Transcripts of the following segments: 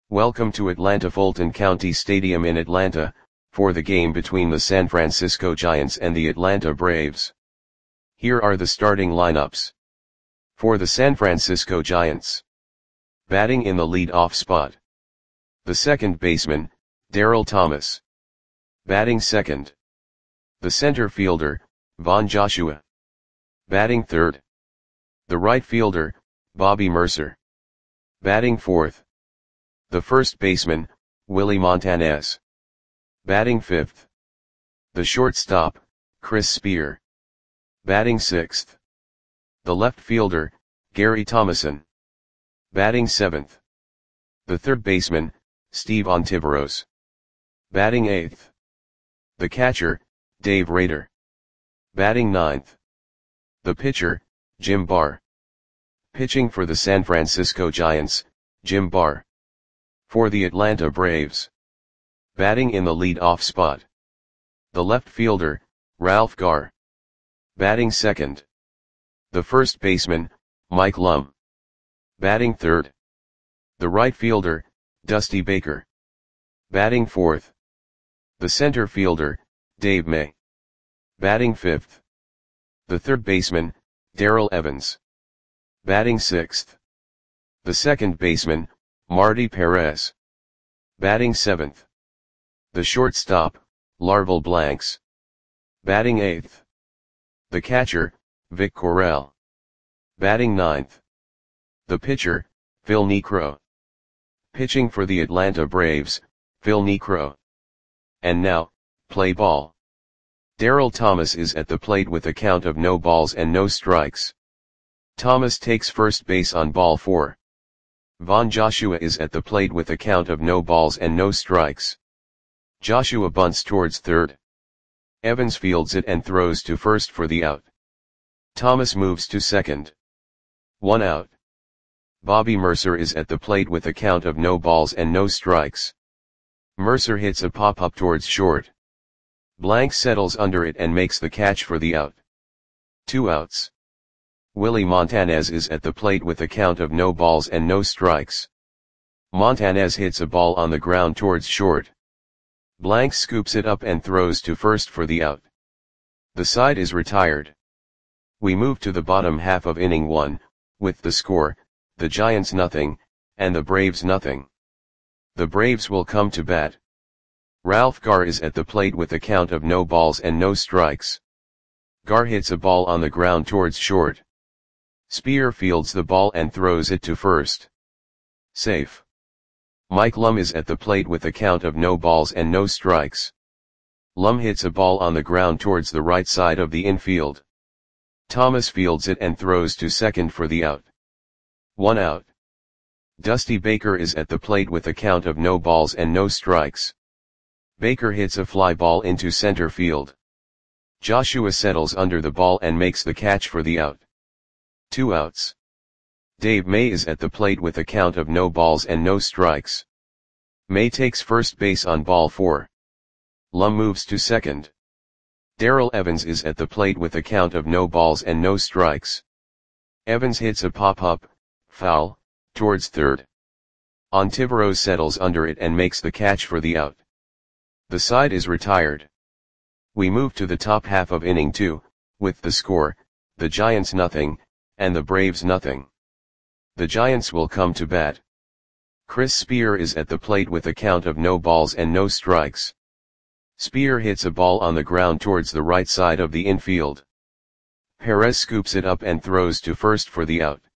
Welcome to Atlanta Fulton County Stadium in Atlanta, for the game between the San Francisco Giants and the Atlanta Braves. Here are the starting lineups. For the San Francisco Giants. Batting in the lead-off spot. The second baseman, Darryl Thomas. Batting second. The center fielder, Von Joshua. Batting third. The right fielder, Bobby Murcer. Batting fourth. The first baseman, Willie Montanez. Batting fifth. The shortstop, Chris Spear. Batting sixth. The left fielder, Gary Thomasson. Batting seventh. The third baseman, Steve Ontiveros. Batting eighth. The catcher, Dave Rader. Batting ninth. The pitcher, Jim Barr. Pitching for the San Francisco Giants, Jim Barr. For the Atlanta Braves. Batting in the lead-off spot. The left fielder, Ralph Garr. Batting second. The first baseman, Mike Lum. Batting third. The right fielder, Dusty Baker. Batting fourth. The center fielder, Dave May. Batting fifth. The third baseman, Darrell Evans. Batting sixth. The second baseman, Marty Perez. Batting seventh. The shortstop, Larval Blanks. Batting eighth. The catcher, Vic Correll. Batting ninth. The pitcher, Phil Niekro. Pitching for the Atlanta Braves, Phil Niekro. And now, play ball. Darryl Thomas is at the plate with a count of no balls and no strikes. Thomas takes first base on ball 4. Von Joshua is at the plate with a count of no balls and no strikes. Joshua bunts towards third. Evans fields it and throws to first for the out. Thomas moves to second. 1 out. Bobby Murcer is at the plate with a count of no balls and no strikes. Murcer hits a pop-up towards short. Blanks settles under it and makes the catch for the out. 2 outs. Willie Montanez is at the plate with a count of no balls and no strikes. Montanez hits a ball on the ground towards short. Blanks scoops it up and throws to first for the out. The side is retired. We move to the bottom half of inning 1, with the score, the Giants nothing, and the Braves nothing. The Braves will come to bat. Ralph Garr is at the plate with a count of no balls and no strikes. Garr hits a ball on the ground towards short. Spear fields the ball and throws it to first. Safe. Mike Lum is at the plate with a count of no balls and no strikes. Lum hits a ball on the ground towards the right side of the infield. Thomas fields it and throws to second for the out. 1 out. Dusty Baker is at the plate with a count of no balls and no strikes. Baker hits a fly ball into center field. Joshua settles under the ball and makes the catch for the out. 2 outs. Dave May is at the plate with a count of no balls and no strikes. May takes first base on ball 4. Lum moves to second. Darrell Evans is at the plate with a count of no balls and no strikes. Evans hits a pop-up, foul, towards third. Ontiveros settles under it and makes the catch for the out. The side is retired. We move to the top half of inning 2, with the score, the Giants nothing, and the Braves nothing. The Giants will come to bat. Chris Spear is at the plate with a count of no balls and no strikes. Spear hits a ball on the ground towards the right side of the infield. Perez scoops it up and throws to first for the out.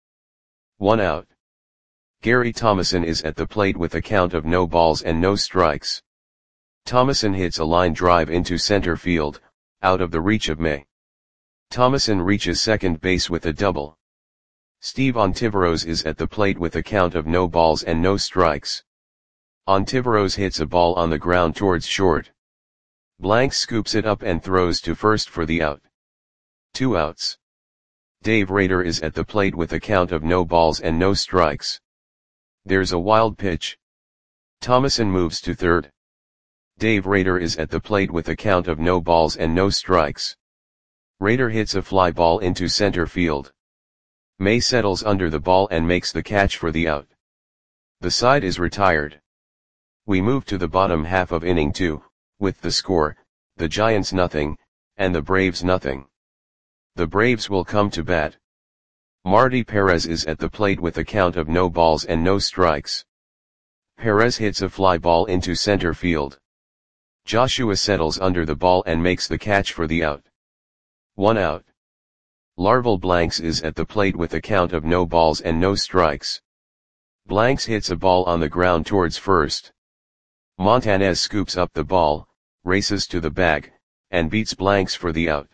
1 out. Gary Thomasson is at the plate with a count of no balls and no strikes. Thomasson hits a line drive into center field, out of the reach of May. Thomasson reaches second base with a double. Steve Ontiveros is at the plate with a count of no balls and no strikes. Ontiveros hits a ball on the ground towards short. Blanks scoops it up and throws to first for the out. 2 outs. Dave Rader is at the plate with a count of no balls and no strikes. There's a wild pitch. Thomasson moves to third. Dave Rader is at the plate with a count of no balls and no strikes. Rader hits a fly ball into center field. May settles under the ball and makes the catch for the out. The side is retired. We move to the bottom half of inning 2, with the score, the Giants nothing, and the Braves nothing. The Braves will come to bat. Marty Perez is at the plate with a count of no balls and no strikes. Perez hits a fly ball into center field. Joshua settles under the ball and makes the catch for the out. 1 out. Larval Blanks is at the plate with a count of no balls and no strikes. Blanks hits a ball on the ground towards first. Montanez scoops up the ball, races to the bag, and beats Blanks for the out.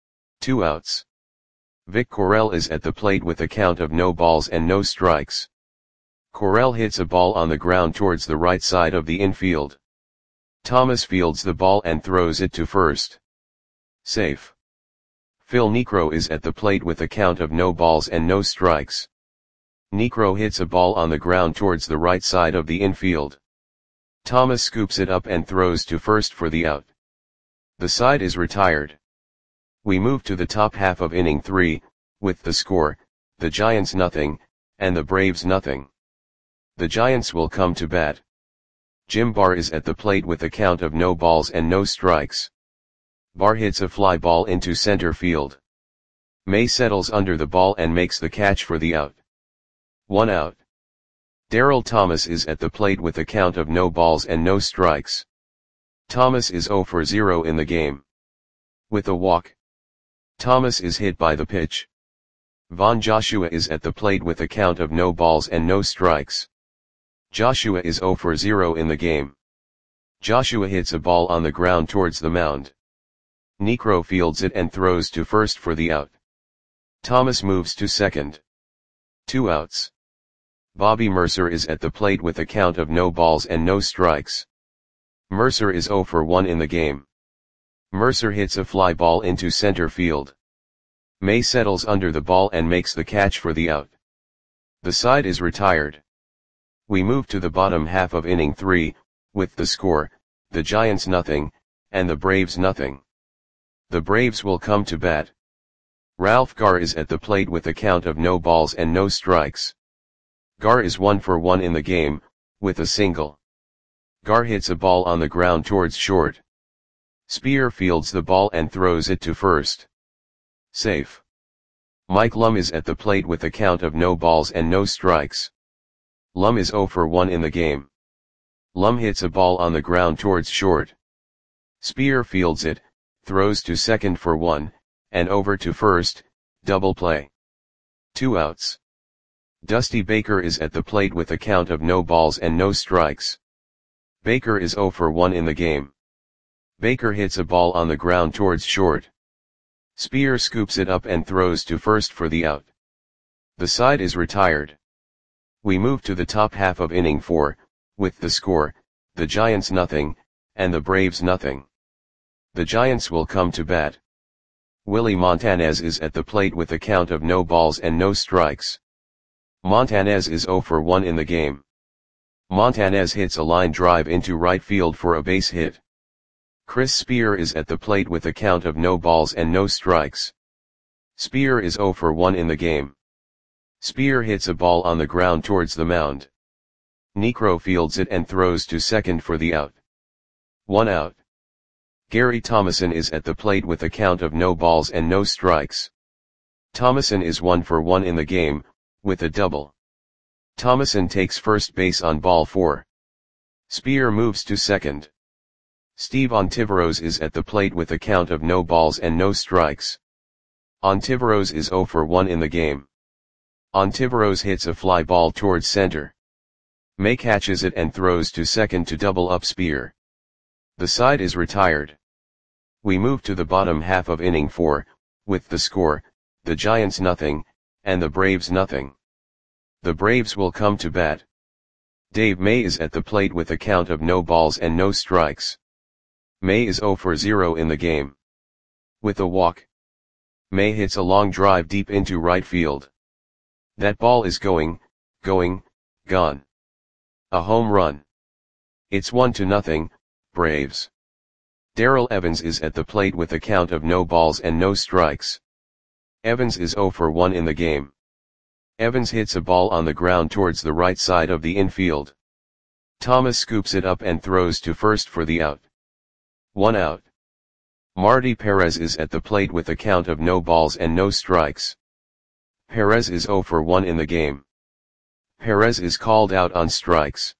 2 outs. Vic Correll is at the plate with a count of no balls and no strikes. Correll hits a ball on the ground towards the right side of the infield. Thomas fields the ball and throws it to first. Safe. Phil Niekro is at the plate with a count of no balls and no strikes. Niekro hits a ball on the ground towards the right side of the infield. Thomas scoops it up and throws to first for the out. The side is retired. We move to the top half of inning 3, with the score, the Giants nothing, and the Braves nothing. The Giants will come to bat. Jim Barr is at the plate with a count of no balls and no strikes. Barr hits a fly ball into center field. May settles under the ball and makes the catch for the out. 1 out. Darryl Thomas is at the plate with a count of no balls and no strikes. Thomas is 0 for 0 in the game. With a walk. Thomas is hit by the pitch. Von Joshua is at the plate with a count of no balls and no strikes. Joshua is 0 for 0 in the game. Joshua hits a ball on the ground towards the mound. Niekro fields it and throws to first for the out. Thomas moves to second. 2 outs. Bobby Mercer is at the plate with a count of no balls and no strikes. Mercer is 0 for 1 in the game. Mercer hits a fly ball into center field. May settles under the ball and makes the catch for the out. The side is retired. We move to the bottom half of inning 3, with the score, the Giants nothing, and the Braves nothing. The Braves will come to bat. Ralph Garr is at the plate with a count of no balls and no strikes. Garr is 1 for 1 in the game, with a single. Garr hits a ball on the ground towards short. Spear fields the ball and throws it to first. Safe. Mike Lum is at the plate with a count of no balls and no strikes. Lum is 0 for 1 in the game. Lum hits a ball on the ground towards short. Spear fields it, throws to second for 1, and over to first, double play. 2 outs. Dusty Baker is at the plate with a count of no balls and no strikes. Baker is 0 for 1 in the game. Baker hits a ball on the ground towards short. Spear scoops it up and throws to first for the out. The side is retired. We move to the top half of inning 4, with the score, the Giants nothing, and the Braves nothing. The Giants will come to bat. Willie Montanez is at the plate with a count of no balls and no strikes. Montanez is 0 for 1 in the game. Montanez hits a line drive into right field for a base hit. Chris Spear is at the plate with a count of no balls and no strikes. Spear is 0 for 1 in the game. Spear hits a ball on the ground towards the mound. Niekro fields it and throws to second for the out. 1 out. Gary Thomason is at the plate with a count of no balls and no strikes. Thomason is 1 for 1 in the game, with a double. Thomason takes first base on ball 4. Spear moves to second. Steve Ontiveros is at the plate with a count of no balls and no strikes. Ontiveros is 0 for 1 in the game. Ontiveros hits a fly ball towards center. May catches it and throws to second to double up Spear. The side is retired. We move to the bottom half of inning 4, with the score, the Giants nothing, and the Braves nothing. The Braves will come to bat. Dave May is at the plate with a count of no balls and no strikes. May is 0 for 0 in the game. With a walk. May hits a long drive deep into right field. That ball is going, gone. A home run. It's 1-0, Braves. Darrell Evans is at the plate with a count of no balls and no strikes. Evans is 0 for 1 in the game. Evans hits a ball on the ground towards the right side of the infield. Thomas scoops it up and throws to first for the out. 1 out. Marty Perez is at the plate with a count of no balls and no strikes. Perez is 0 for 1 in the game. Perez is called out on strikes.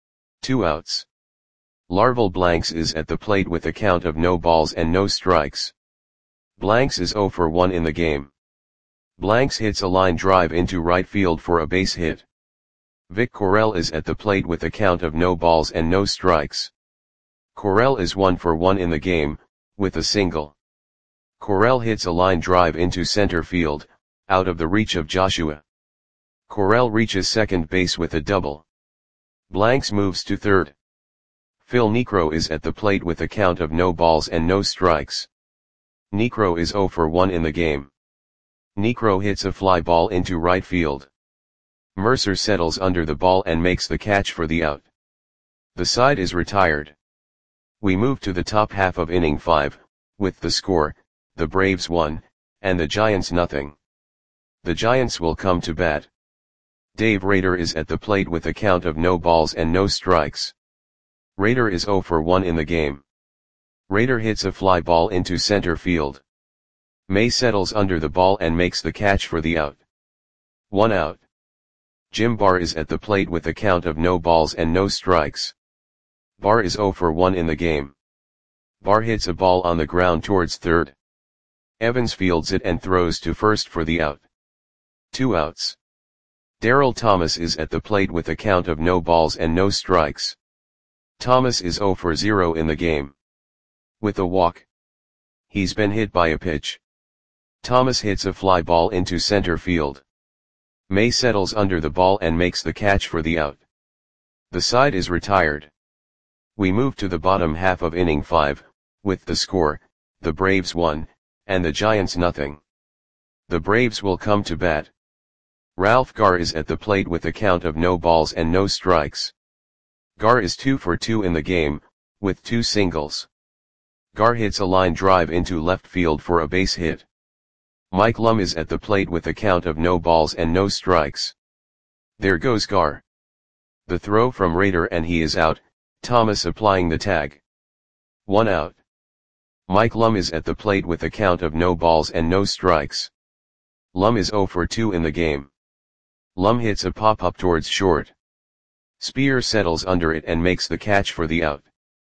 2 outs. Larval Blanks is at the plate with a count of no balls and no strikes. Blanks is 0 for 1 in the game. Blanks hits a line drive into right field for a base hit. Vic Correll is at the plate with a count of no balls and no strikes. Correll is 1 for 1 in the game, with a single. Correll hits a line drive into center field, out of the reach of Joshua. Correll reaches second base with a double. Blanks moves to third. Phil Niekro is at the plate with a count of no balls and no strikes. Niekro is 0 for 1 in the game. Niekro hits a fly ball into right field. Mercer settles under the ball and makes the catch for the out. The side is retired. We move to the top half of inning 5, with the score, the Braves 1, and the Giants nothing. The Giants will come to bat. Dave Rader is at the plate with a count of no balls and no strikes. Rader is 0 for 1 in the game. Rader hits a fly ball into center field. May settles under the ball and makes the catch for the out. 1 out. Jim Barr is at the plate with a count of no balls and no strikes. Barr is 0 for 1 in the game. Barr hits a ball on the ground towards third. Evans fields it and throws to first for the out. 2 outs. Darrell Thomas is at the plate with a count of no balls and no strikes. Thomas is 0 for 0 in the game. With a walk. He's been hit by a pitch. Thomas hits a fly ball into center field. May settles under the ball and makes the catch for the out. The side is retired. We move to the bottom half of inning 5, with the score, the Braves 1, and the Giants nothing. The Braves will come to bat. Ralph Garr is at the plate with a count of no balls and no strikes. Garr is 2 for 2 in the game, with 2 singles. Garr hits a line drive into left field for a base hit. Mike Lum is at the plate with a count of no balls and no strikes. There goes Garr. The throw from Rader and he is out, Thomas applying the tag. 1 out. Mike Lum is at the plate with a count of no balls and no strikes. Lum is 0 for 2 in the game. Lum hits a pop-up towards short. Spear settles under it and makes the catch for the out.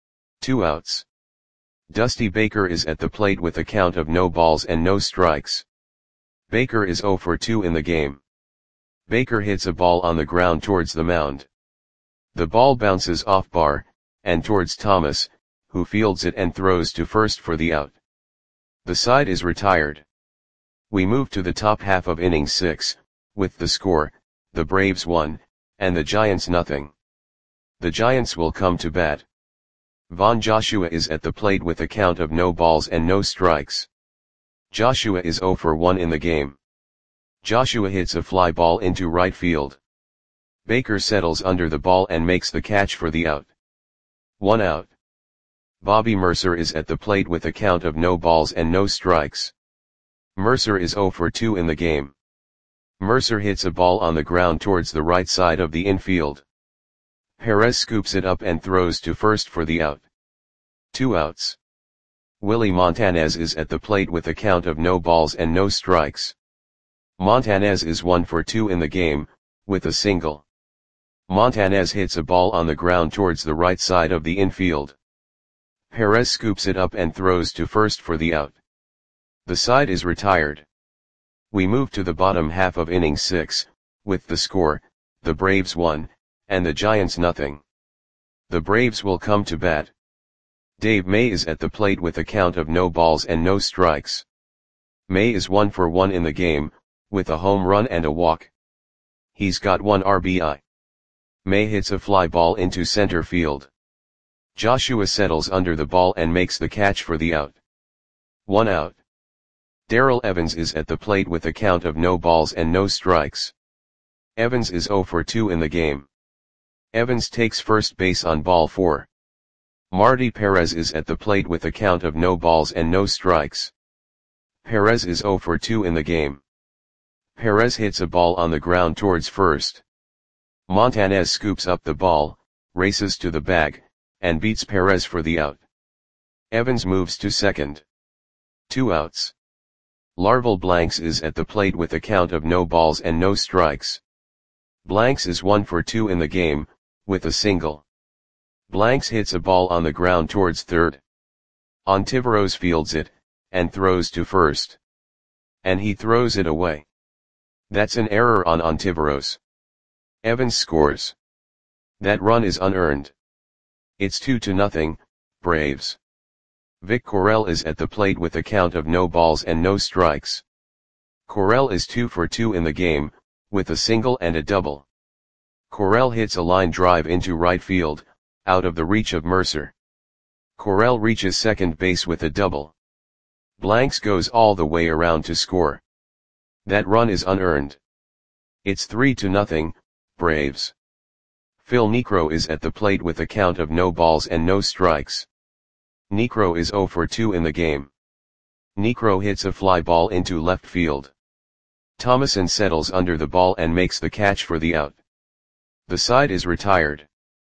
2 outs. Dusty Baker is at the plate with a count of no balls and no strikes. Baker is 0 for 2 in the game. Baker hits a ball on the ground towards the mound. The ball bounces off Barr, and towards Thomas, who fields it and throws to first for the out. The side is retired. We move to the top half of inning 6, with the score, the Braves 1, and the Giants nothing. The Giants will come to bat. Von Joshua is at the plate with a count of no balls and no strikes. Joshua is 0 for 1 in the game. Joshua hits a fly ball into right field. Baker settles under the ball and makes the catch for the out. 1 out. Bobby Mercer is at the plate with a count of no balls and no strikes. Mercer is 0 for 2 in the game. Mercer hits a ball on the ground towards the right side of the infield. Perez scoops it up and throws to first for the out. 2 outs. Willie Montanez is at the plate with a count of no balls and no strikes. Montanez is 1 for 2 in the game, with a single. Montanez hits a ball on the ground towards the right side of the infield. Perez scoops it up and throws to first for the out. The side is retired. We move to the bottom half of inning 6, with the score, the Braves 1, and the Giants nothing. The Braves will come to bat. Dave May is at the plate with a count of no balls and no strikes. May is 1 for 1 in the game, with a home run and a walk. He's got 1 RBI. May hits a fly ball into center field. Joshua settles under the ball and makes the catch for the out. 1 out. Darrell Evans is at the plate with a count of no balls and no strikes. Evans is 0 for 2 in the game. Evans takes first base on ball 4. Marty Perez is at the plate with a count of no balls and no strikes. Perez is 0 for 2 in the game. Perez hits a ball on the ground towards first. Montanez scoops up the ball, races to the bag, and beats Perez for the out. Evans moves to second. 2 outs. Larval Blanks is at the plate with a count of no balls and no strikes. Blanks is 1 for 2 in the game, with a single. Blanks hits a ball on the ground towards third. Ontiveros fields it, and throws to first. And he throws it away. That's an error on Ontiveros. Evans scores. That run is unearned. It's 2-0, Braves. Vic Correll is at the plate with a count of no balls and no strikes. Correll is 2 for 2 in the game, with a single and a double. Correll hits a line drive into right field, out of the reach of Mercer. Correll reaches second base with a double. Blanks goes all the way around to score. That run is unearned. It's 3-0, Braves. Phil Niekro is at the plate with a count of no balls and no strikes. Niekro is 0 for 2 in the game. Niekro hits a fly ball into left field. Thomason settles under the ball and makes the catch for the out. The side is retired.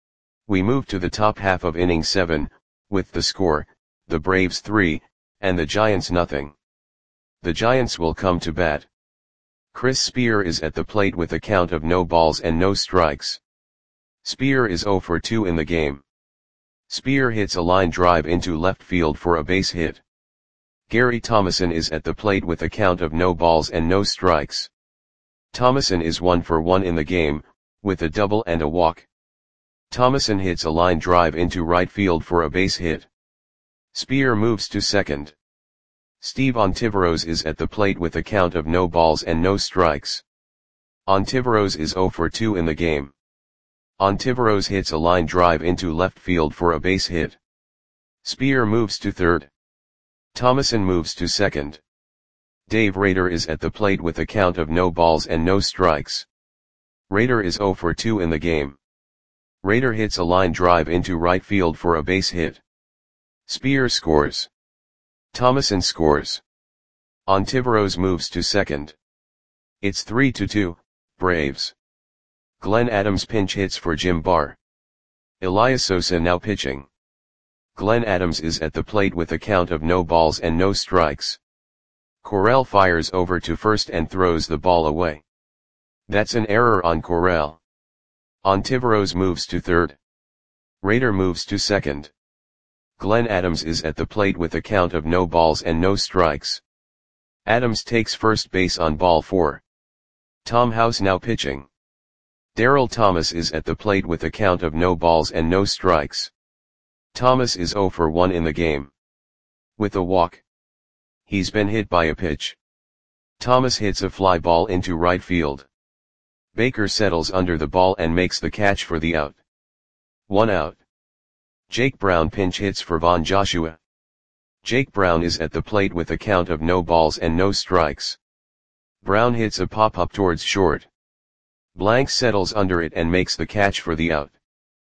We move to the top half of inning 7, with the score, the Braves 3, and the Giants nothing. The Giants will come to bat. Chris Spear is at the plate with a count of no balls and no strikes. Spear is 0 for 2 in the game. Spear hits a line drive into left field for a base hit. Gary Thomason is at the plate with a count of no balls and no strikes. Thomason is 1 for 1 in the game, with a double and a walk. Thomason hits a line drive into right field for a base hit. Spear moves to second. Steve Ontiveros is at the plate with a count of no balls and no strikes. Ontiveros is 0 for 2 in the game. Ontiveros hits a line drive into left field for a base hit. Spear moves to third. Thomason moves to second. Dave Rader is at the plate with a count of no balls and no strikes. Rader is 0 for 2 in the game. Rader hits a line drive into right field for a base hit. Spear scores. Thomason scores. Ontiveros moves to second. It's 3-2, Braves. Glenn Adams pinch hits for Jim Barr. Elias Sosa now pitching. Glenn Adams is at the plate with a count of no balls and no strikes. Correll fires over to first and throws the ball away. That's an error on Correll. Ontiveros moves to third. Rader moves to second. Glenn Adams is at the plate with a count of no balls and no strikes. Adams takes first base on ball 4. Tom House now pitching. Darryl Thomas is at the plate with a count of no balls and no strikes. Thomas is 0 for 1 in the game. With a walk. He's been hit by a pitch. Thomas hits a fly ball into right field. Baker settles under the ball and makes the catch for the out. 1 out. Jake Brown pinch hits for Von Joshua. Jake Brown is at the plate with a count of no balls and no strikes. Brown hits a pop-up towards short. Blanks settles under it and makes the catch for the out.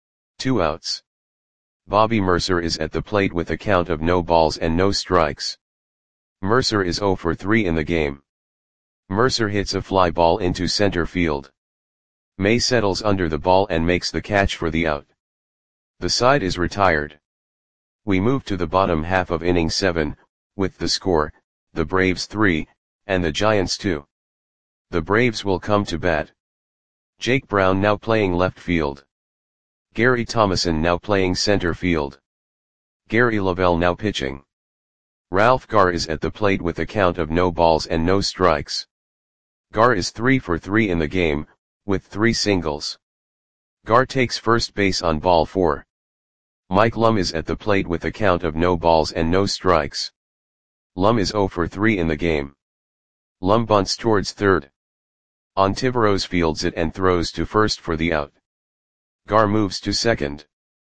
2 outs. Bobby Mercer is at the plate with a count of no balls and no strikes. Mercer is 0 for 3 in the game. Mercer hits a fly ball into center field. May settles under the ball and makes the catch for the out. The side is retired. We move to the bottom half of inning 7, with the score, the Braves 3, and the Giants 2. The Braves will come to bat. Jake Brown now playing left field. Gary Thomason now playing center field. Gary Lavelle now pitching. Ralph Garr is at the plate with a count of no balls and no strikes. Garr is 3 for 3 in the game, with 3 singles. Garr takes first base on ball 4. Mike Lum is at the plate with a count of no balls and no strikes. Lum is 0 for 3 in the game. Lum bunts towards third. Ontiveros fields it and throws to first for the out. Garr moves to second.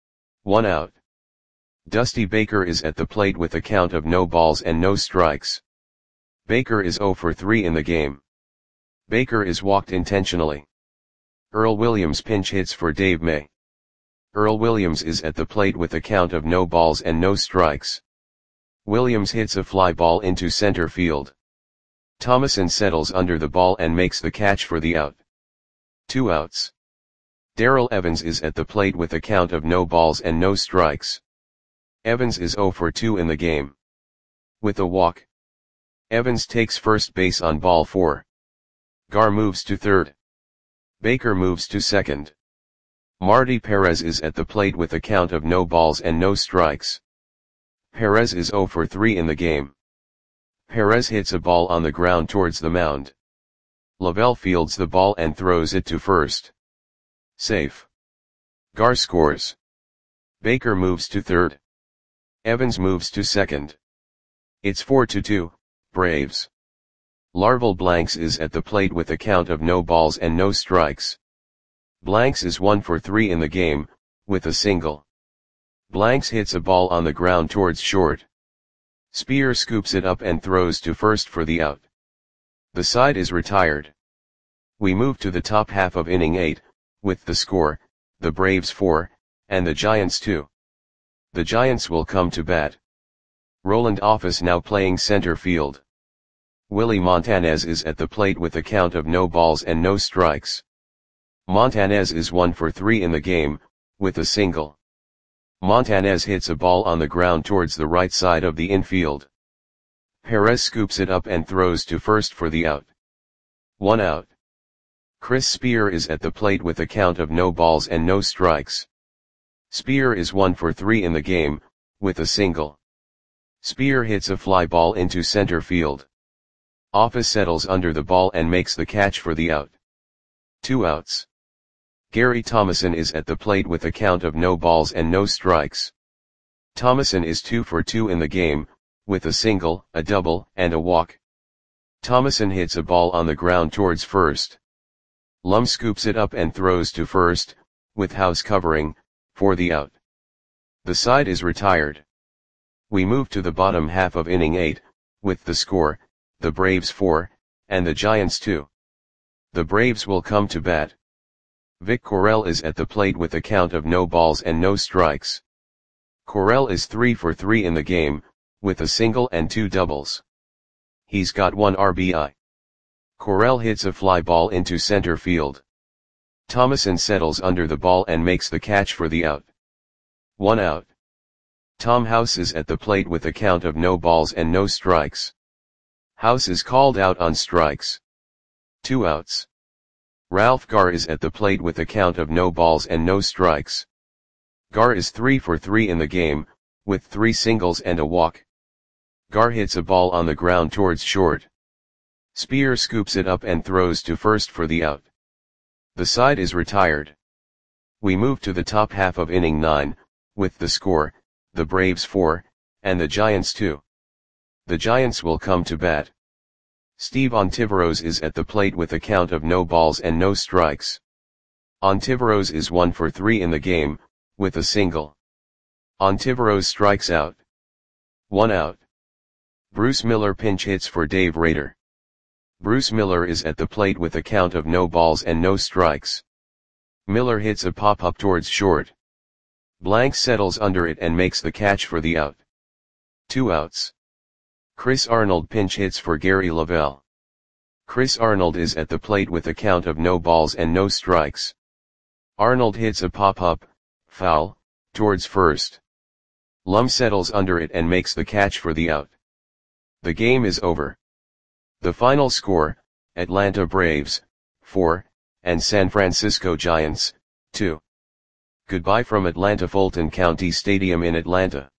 1 out. Dusty Baker is at the plate with a count of no balls and no strikes. Baker is 0 for 3 in the game. Baker is walked intentionally. Earl Williams pinch hits for Dave May. Earl Williams is at the plate with a count of no balls and no strikes. Williams hits a fly ball into center field. Thomason settles under the ball and makes the catch for the out. 2 outs. Darrell Evans is at the plate with a count of no balls and no strikes. Evans is 0 for 2 in the game. With a walk, Evans takes first base on ball 4. Gar moves to third. Baker moves to second. Marty Perez is at the plate with a count of no balls and no strikes. Perez is 0 for 3 in the game. Perez hits a ball on the ground towards the mound. Lavelle fields the ball and throws it to first. Safe. Gar scores. Baker moves to third. Evans moves to second. It's 4-2, Braves. Larval Blanks is at the plate with a count of no balls and no strikes. Blanks is 1 for 3 in the game, with a single. Blanks hits a ball on the ground towards short. Spear scoops it up and throws to first for the out. The side is retired. We move to the top half of inning 8, with the score, the Braves 4, and the Giants 2. The Giants will come to bat. Roland Office now playing center field. Willie Montanez is at the plate with a count of no balls and no strikes. Montanez is 1 for 3 in the game, with a single. Montanez hits a ball on the ground towards the right side of the infield. Perez scoops it up and throws to first for the out. 1 out. Chris Spear is at the plate with a count of no balls and no strikes. Spear is 1 for 3 in the game, with a single. Spear hits a fly ball into center field. Office settles under the ball and makes the catch for the out. 2 outs. Gary Thomason is at the plate with a count of no balls and no strikes. Thomason is 2 for 2 in the game, with a single, a double, and a walk. Thomason hits a ball on the ground towards first. Lum scoops it up and throws to first, with House covering, for the out. The side is retired. We move to the bottom half of inning 8, with the score, the Braves 4, and the Giants 2. The Braves will come to bat. Vic Correll is at the plate with a count of no balls and no strikes. Correll is 3 for 3 in the game, with a single and 2 doubles. He's got 1 RBI. Correll hits a fly ball into center field. Thomason settles under the ball and makes the catch for the out. 1 out. Tom House is at the plate with a count of no balls and no strikes. House is called out on strikes. 2 outs. Ralph Gar is at the plate with a count of no balls and no strikes. Gar is 3 for 3 in the game, with 3 singles and a walk. Gar hits a ball on the ground towards short. Spear scoops it up and throws to first for the out. The side is retired. We move to the top half of inning 9, with the score, the Braves 4, and the Giants 2. The Giants will come to bat. Steve Ontiveros is at the plate with a count of no balls and no strikes. Ontiveros is 1 for 3 in the game, with a single. Ontiveros strikes out. 1 out. Bruce Miller pinch hits for Dave Rader. Bruce Miller is at the plate with a count of no balls and no strikes. Miller hits a pop-up towards short. Blank settles under it and makes the catch for the out. 2 outs. Chris Arnold pinch hits for Gary Lavelle. Chris Arnold is at the plate with a count of no balls and no strikes. Arnold hits a pop-up, foul, towards first. Lum settles under it and makes the catch for the out. The game is over. The final score, Atlanta Braves, 4, and San Francisco Giants, 2. Goodbye from Atlanta Fulton County Stadium in Atlanta.